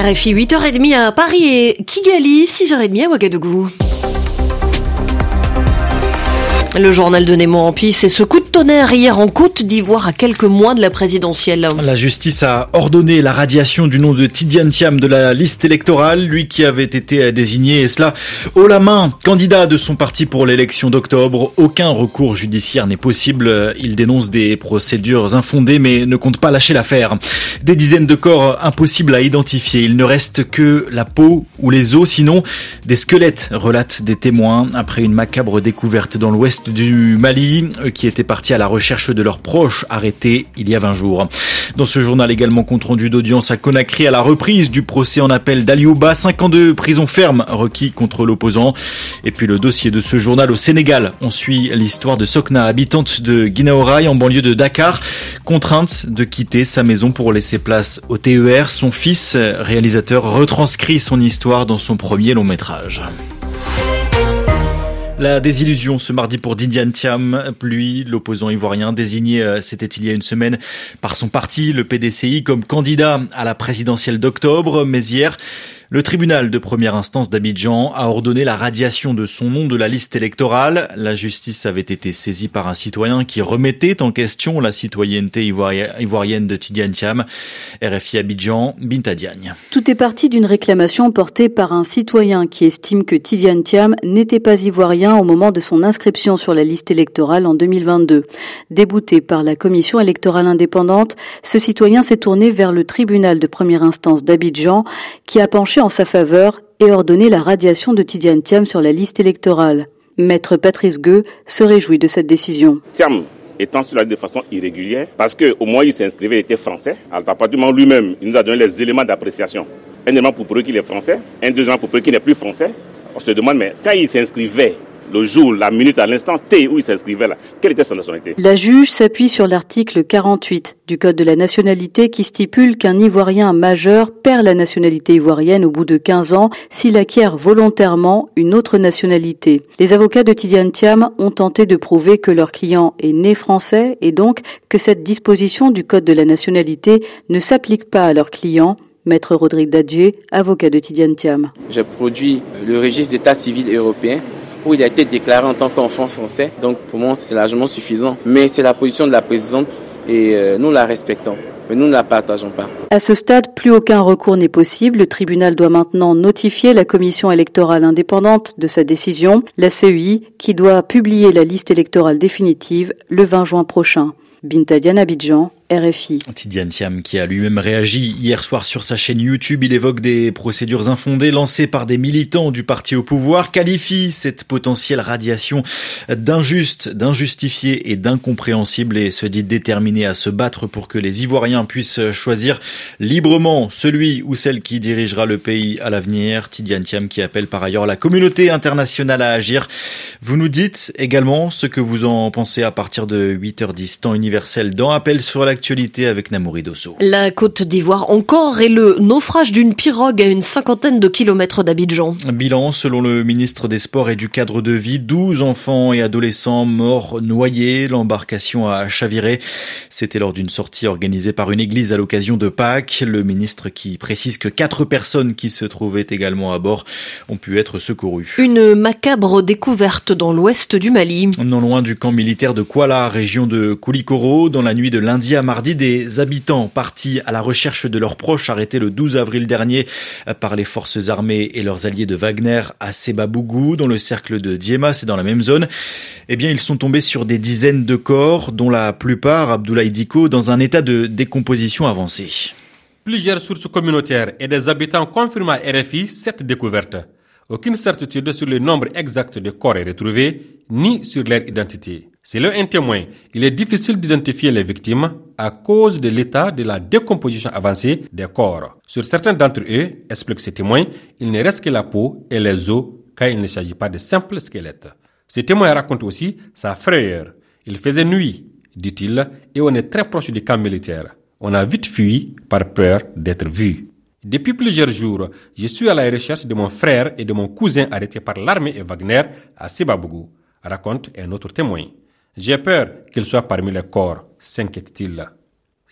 RFI 8h30 à Paris et Kigali, 6h30 à Ouagadougou. Le journal de Nemo Ampi, c'est ce coup de tonnerre hier en Côte d'Ivoire à quelques mois de la présidentielle. La justice a ordonné la radiation du nom de Tidiane Thiam de la liste électorale, lui qui avait été désigné, et cela haut la main, candidat de son parti pour l'élection d'octobre. Aucun recours judiciaire n'est possible. Il dénonce des procédures infondées mais ne compte pas lâcher l'affaire. Des dizaines de corps impossibles à identifier. Il ne reste que la peau ou les os, sinon des squelettes, relatent des témoins après une macabre découverte dans l'ouest du Mali, qui étaient partis à la recherche de leurs proches arrêtés il y a 20 jours. Dans ce journal également, compte rendu d'audience à Conakry à la reprise du procès en appel d'Aliouba, 5 ans de prison ferme requis contre l'opposant. Et puis le dossier de ce journal au Sénégal. On suit l'histoire de Sokna, habitante de Guinaoraï en banlieue de Dakar, contrainte de quitter sa maison pour laisser place au TER. Son fils, réalisateur, retranscrit son histoire dans son premier long métrage. La désillusion ce mardi pour Tidiane Thiam, lui, l'opposant ivoirien, désigné, c'était il y a une semaine, par son parti, le PDCI, comme candidat à la présidentielle d'octobre. Mais hier, le tribunal de première instance d'Abidjan a ordonné la radiation de son nom de la liste électorale. La justice avait été saisie par un citoyen qui remettait en question la citoyenneté ivoirienne de Tidiane Thiam. RFI Abidjan, Binta Diagne. Tout est parti d'une réclamation portée par un citoyen qui estime que Tidiane Thiam n'était pas ivoirien au moment de son inscription sur la liste électorale en 2022. Débouté par la commission électorale indépendante, ce citoyen s'est tourné vers le tribunal de première instance d'Abidjan qui a penché en sa faveur et ordonné la radiation de Tidiane Thiam sur la liste électorale. Maître Patrice Gueux se réjouit de cette décision. Thiam étant sur la liste de façon irrégulière, parce qu'au moins il s'inscrivait, il était français. À partir du moment lui-même, il nous a donné les éléments d'appréciation. Un élément pour prouver qu'il est français, un deuxième pour prouver qu'il n'est plus français. On se demande, mais quand il s'inscrivait, le jour, la minute, à l'instant T où il s'inscrivait là, quelle était sa nationalité? La juge s'appuie sur l'article 48 du Code de la nationalité qui stipule qu'un Ivoirien majeur perd la nationalité ivoirienne au bout de 15 ans s'il acquiert volontairement une autre nationalité. Les avocats de Tidiane Thiam ont tenté de prouver que leur client est né français et donc que cette disposition du Code de la nationalité ne s'applique pas à leur client. Maître Rodrigue Dadje, avocat de Tidiane Thiam. J'ai produit le registre d'état civil européen où il a été déclaré en tant qu'enfant français. Donc pour moi, c'est largement suffisant. Mais c'est la position de la présidente et nous la respectons. Mais nous ne la partageons pas. À ce stade, plus aucun recours n'est possible. Le tribunal doit maintenant notifier la commission électorale indépendante de sa décision, la CEI, qui doit publier la liste électorale définitive le 20 juin prochain. Binta Diagne, Abidjan, RFI. Tidiane Thiam qui a lui-même réagi hier soir sur sa chaîne YouTube. Il évoque des procédures infondées lancées par des militants du parti au pouvoir, qualifie cette potentielle radiation d'injuste, d'injustifiée et d'incompréhensible et se dit déterminé à se battre pour que les Ivoiriens puissent choisir librement celui ou celle qui dirigera le pays à l'avenir. Tidiane Thiam qui appelle par ailleurs la communauté internationale à agir. Vous nous dites également ce que vous en pensez à partir de 8h10, temps universel dans Appel sur l'actualité avec Namouri Dosso. La Côte d'Ivoire encore et le naufrage d'une pirogue à une 50aine de kilomètres d'Abidjan. Bilan, selon le ministre des Sports et du Cadre de Vie, 12 enfants et adolescents morts noyés. L'embarcation a chaviré. C'était lors d'une sortie organisée par une église à l'occasion de Pâques. Le ministre qui précise que 4 personnes qui se trouvaient également à bord ont pu être secourues. Une macabre découverte dans l'ouest du Mali. Non loin du camp militaire de Kuala, région de Koulikoro, dans la nuit de lundi à mardi, des habitants partis à la recherche de leurs proches arrêtés le 12 avril dernier par les forces armées et leurs alliés de Wagner à Sebabougou, dans le cercle de Diema, c'est dans la même zone. Eh bien, ils sont tombés sur des dizaines de corps, dont la plupart, Abdoulaye Diko, dans un état de décomposition avancée. Plusieurs sources communautaires et des habitants confirment à RFI cette découverte. Aucune certitude sur le nombre exact de corps est retrouvé, ni sur leur identité. Selon un témoin, il est difficile d'identifier les victimes à cause de l'état de la décomposition avancée des corps. Sur certains d'entre eux, explique ce témoin, il ne reste que la peau et les os car il ne s'agit pas de simples squelettes. Ce témoin raconte aussi sa frayeur. Il faisait nuit, dit-il, et on est très proche du camp militaire. On a vite fui par peur d'être vu. Depuis plusieurs jours, je suis à la recherche de mon frère et de mon cousin arrêtés par l'armée et Wagner à Sebabougou, raconte un autre témoin. J'ai peur qu'ils soient parmi les corps, s'inquiète-t-il.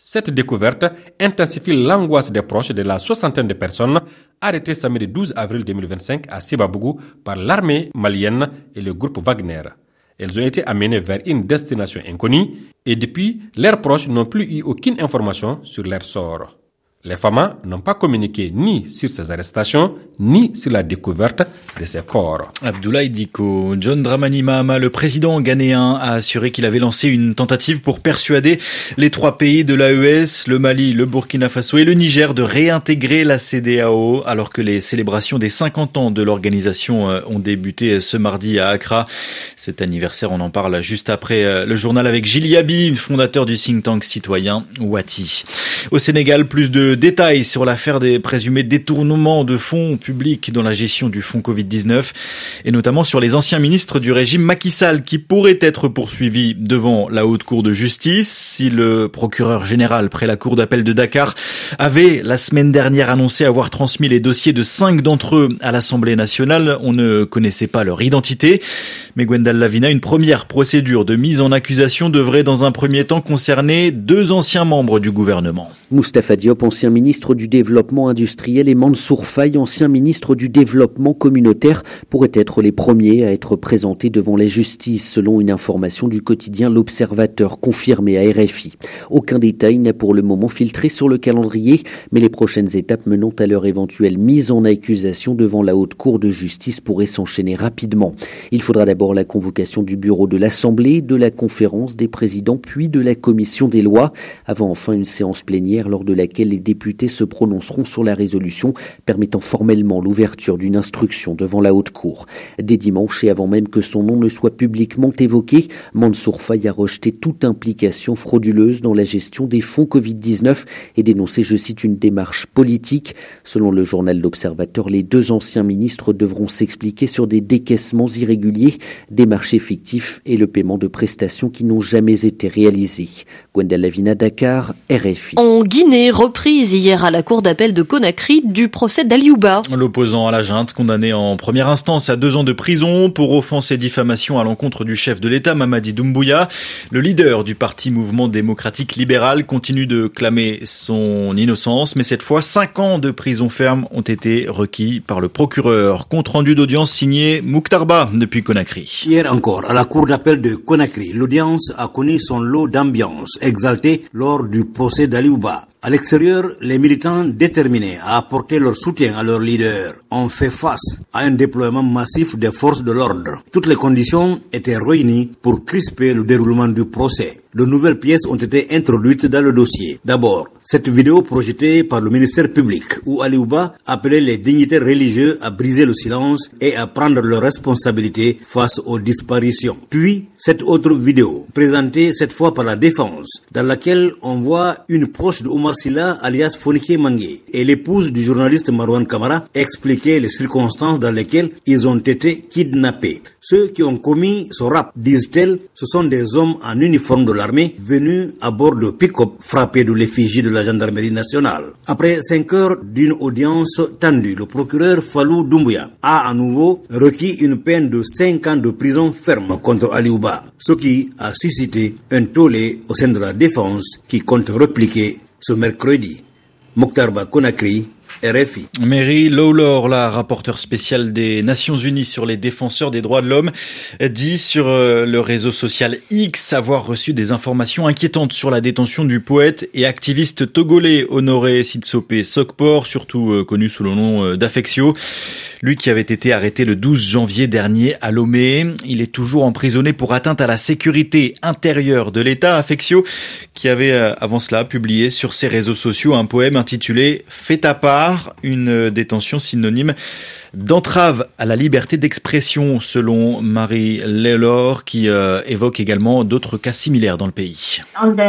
Cette découverte intensifie l'angoisse des proches de la soixantaine de personnes arrêtées samedi 12 avril 2025 à Sibabougou par l'armée malienne et le groupe Wagner. Elles ont été amenées vers une destination inconnue et depuis, leurs proches n'ont plus eu aucune information sur leur sort. Les FAMA n'ont pas communiqué ni sur ces arrestations, ni sur la découverte de ces corps. Abdoulaye Diko. John Dramani Mahama, le président ghanéen, a assuré qu'il avait lancé une tentative pour persuader les 3 pays de l'AES, le Mali, le Burkina Faso et le Niger de réintégrer la CEDEAO, alors que les célébrations des 50 ans de l'organisation ont débuté ce mardi à Accra. Cet anniversaire, on en parle juste après le journal avec Gilles Yabi, fondateur du think tank citoyen Wati. Au Sénégal, plus de détails sur l'affaire des présumés détournements de fonds publics dans la gestion du fonds Covid-19 et notamment sur les anciens ministres du régime Macky Sall qui pourraient être poursuivis devant la Haute Cour de justice. Si le procureur général près la Cour d'appel de Dakar avait la semaine dernière annoncé avoir transmis les dossiers de 5 d'entre eux à l'Assemblée nationale, on ne connaissait pas leur identité. Mais Gwendal Lavina, une première procédure de mise en accusation devrait dans un premier temps concerner 2 anciens membres du gouvernement. Moustapha Diop, ancien ministre du Développement industriel, et Mansour Faye, ancien ministre du Développement communautaire, pourraient être les premiers à être présentés devant la justice, selon une information du quotidien L'Observateur, confirmée à RFI. Aucun détail n'a pour le moment filtré sur le calendrier, mais les prochaines étapes menant à leur éventuelle mise en accusation devant la Haute Cour de justice pourraient s'enchaîner rapidement. Il faudra d'abord la convocation du bureau de l'Assemblée, de la conférence des présidents, puis de la commission des lois, avant enfin une séance plénière lors de laquelle les députés se prononceront sur la résolution permettant formellement l'ouverture d'une instruction devant la Haute Cour. Dès dimanche et avant même que son nom ne soit publiquement évoqué, Mansour Faye a rejeté toute implication frauduleuse dans la gestion des fonds Covid-19 et dénoncé, je cite, une démarche politique. Selon le journal L'Observateur, les 2 anciens ministres devront s'expliquer sur des décaissements irréguliers, des marchés fictifs et le paiement de prestations qui n'ont jamais été réalisées. Gwendal Lavina, Dakar, RFI. En Guinée, reprise hier à la cour d'appel de Conakry du procès d'Aliouba. L'opposant à la junte, condamné en première instance à 2 ans de prison pour offense et diffamation à l'encontre du chef de l'État, Mamadi Doumbouya. Le leader du parti Mouvement démocratique libéral continue de clamer son innocence, mais cette fois 5 ans de prison ferme ont été requis par le procureur. Compte rendu d'audience signé Mouktarba depuis Conakry. Hier encore, à la cour d'appel de Conakry, l'audience a connu son lot d'ambiance exaltée lors du procès d'Aliouba. À l'extérieur, les militants déterminés à apporter leur soutien à leur leader ont fait face à un déploiement massif des forces de l'ordre. Toutes les conditions étaient réunies pour crisper le déroulement du procès. De nouvelles pièces ont été introduites dans le dossier. D'abord, cette vidéo projetée par le ministère public où Aliouba appelait les dignitaires religieux à briser le silence et à prendre leurs responsabilités face aux disparitions. Puis, cette autre vidéo, présentée cette fois par la défense, dans laquelle on voit une proche de Omar Silla, alias Fonike Mangé, et l'épouse du journaliste Marwan Kamara expliquer les circonstances dans lesquelles ils ont été kidnappés. Ceux qui ont commis ce rapt, disent-elles, ce sont des hommes en uniforme de l'armée venus à bord de pick-up frappés de l'effigie de la gendarmerie nationale. Après 5 heures d'une audience tendue, le procureur Fallou Doumbouya a à nouveau requis une peine de 5 ans de prison ferme contre Aliouba, ce qui a suscité un tollé au sein de la défense qui compte répliquer ce mercredi. Mokhtarba, Conakry, RFI. Mary Lawlor, la rapporteure spéciale des Nations Unies sur les défenseurs des droits de l'homme, dit sur le réseau social X avoir reçu des informations inquiétantes sur la détention du poète et activiste togolais Honoré Sitsopé Sokpor, surtout connu sous le nom d'Afexio. Lui qui avait été arrêté le 12 janvier dernier à Lomé. Il est toujours emprisonné pour atteinte à la sécurité intérieure de l'État. Afexio qui avait avant cela publié sur ses réseaux sociaux un poème intitulé « Fais ta part », une détention synonyme d'entrave à la liberté d'expression, selon Mary Lawlor, qui évoque également d'autres cas similaires dans le pays.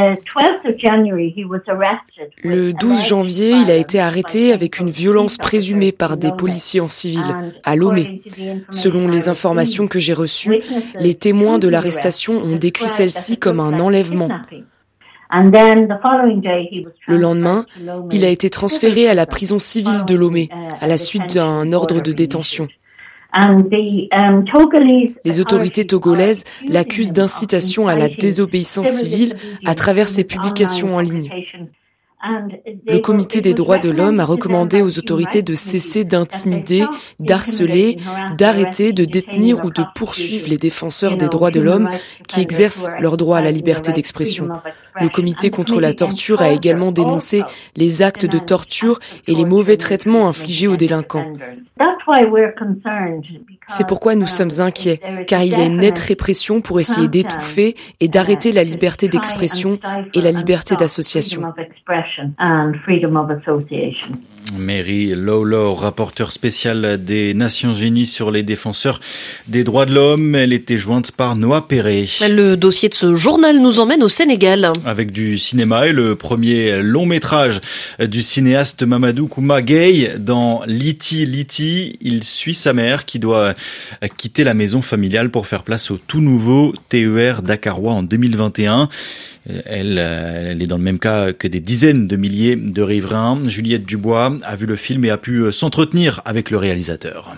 Le 12 janvier, il a été arrêté avec une violence présumée par des policiers en civil à Lomé. Selon les informations que j'ai reçues, les témoins de l'arrestation ont décrit celle-ci comme un enlèvement. Le lendemain, il a été transféré à la prison civile de Lomé, à la suite d'un ordre de détention. Les autorités togolaises l'accusent d'incitation à la désobéissance civile à travers ses publications en ligne. Le Comité des droits de l'homme a recommandé aux autorités de cesser d'intimider, d'harceler, d'arrêter, de détenir ou de poursuivre les défenseurs des droits de l'homme qui exercent leur droit à la liberté d'expression. Le Comité contre la torture a également dénoncé les actes de torture et les mauvais traitements infligés aux délinquants. C'est pourquoi nous sommes inquiets, car il y a une nette répression pour essayer d'étouffer et d'arrêter la liberté d'expression et la liberté d'association. Mary Lawlor, rapporteure spéciale des Nations Unies sur les défenseurs des droits de l'homme. Elle était jointe par Noah Perret. Le dossier de ce journal nous emmène au Sénégal. Avec du cinéma et le premier long métrage du cinéaste Mamadou Kouma Gueye dans Liti Liti. Il suit sa mère qui doit quitter la maison familiale pour faire place au tout nouveau TER dakarois en 2021. Elle est dans le même cas que des dizaines de milliers de riverains. Juliette Dubois a vu le film et a pu s'entretenir avec le réalisateur.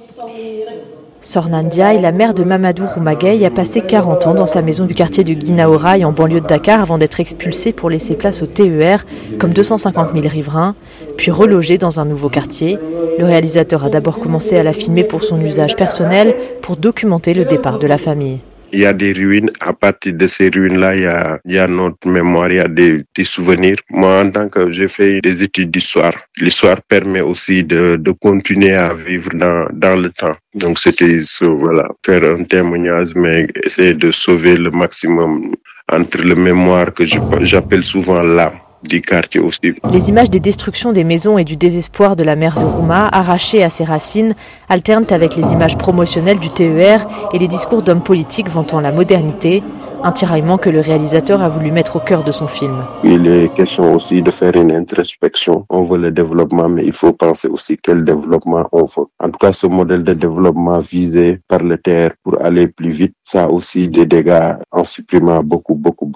Sornan Ndiaye, la mère de Mamadou Kouma Gueye, a passé 40 ans dans sa maison du quartier de Guinaw Rail en banlieue de Dakar avant d'être expulsée pour laisser place au TER, comme 250 000 riverains, puis relogée dans un nouveau quartier. Le réalisateur a d'abord commencé à la filmer pour son usage personnel, pour documenter le départ de la famille. Il y a des ruines. À partir de ces ruines-là, il y a notre mémoire, il y a des souvenirs. Moi, en tant que j'ai fait des études d'histoire, l'histoire permet aussi de continuer à vivre dans le temps. Donc, c'était faire un témoignage, mais essayer de sauver le maximum entre le mémoire que j'appelle souvent l'âme du quartier aussi. Les images des destructions des maisons et du désespoir de la mère de Rouma, arrachée à ses racines, alternent avec les images promotionnelles du TER et les discours d'hommes politiques vantant la modernité, un tiraillement que le réalisateur a voulu mettre au cœur de son film. Il est question aussi de faire une introspection. On veut le développement, mais il faut penser aussi quel développement on veut. En tout cas, ce modèle de développement visé par le TER pour aller plus vite, ça a aussi des dégâts en supprimant beaucoup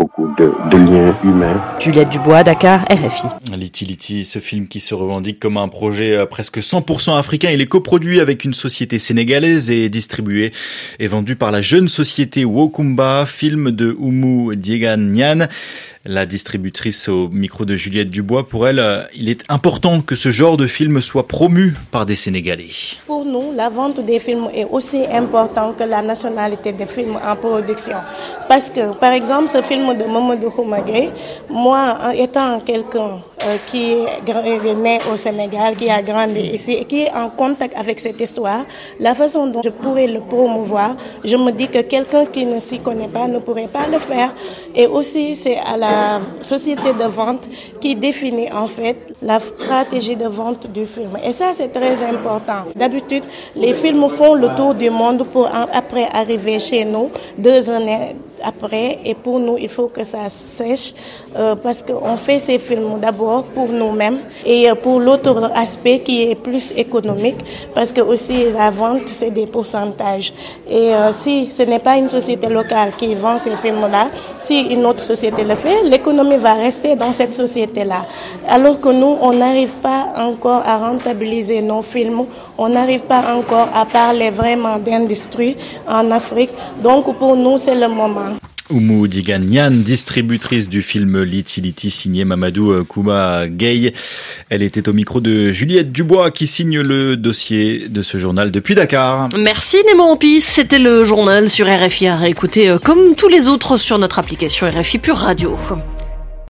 de liens humains. Juliette Dubois, Dakar, RFI. Liti Liti, ce film qui se revendique comme un projet presque 100% africain. Il est coproduit avec une société sénégalaise et distribué et vendu par la jeune société Wokumba, film de Oumou Diegan Niane. La distributrice au micro de Juliette Dubois, pour elle, il est important que ce genre de film soit promu par des Sénégalais. Pour nous, la vente des films est aussi importante que la nationalité des films en production. Parce que, par exemple, ce film de Mamadou Kouma Gueye, moi, étant quelqu'un qui est né au Sénégal, qui a grandi ici et qui est en contact avec cette histoire, la façon dont je pourrais le promouvoir, je me dis que quelqu'un qui ne s'y connaît pas ne pourrait pas le faire. Et aussi, c'est à la société de vente qui définit en fait la stratégie de vente du film. Et ça, c'est très important. D'habitude, les films font le tour du monde pour après arriver chez nous 2 années après. Et pour nous, il faut que ça sèche parce qu'on fait ces films d'abord pour nous-mêmes et pour l'autre aspect qui est plus économique parce que aussi la vente, c'est des pourcentages. Et si ce n'est pas une société locale qui vend ces films-là, si une autre société le fait, l'économie va rester dans cette société-là. Alors que nous, on n'arrive pas encore à rentabiliser nos films, on n'arrive pas encore à parler vraiment d'industrie en Afrique. Donc pour nous, c'est le moment. Oumou Diegan Niane, distributrice du film Liti Liti, signé Mamadou Kouma Gueye. Elle était au micro de Juliette Dubois qui signe le dossier de ce journal depuis Dakar. Merci Nemo Ampis, c'était le journal sur RFI à réécouter comme tous les autres sur notre application RFI Pure Radio.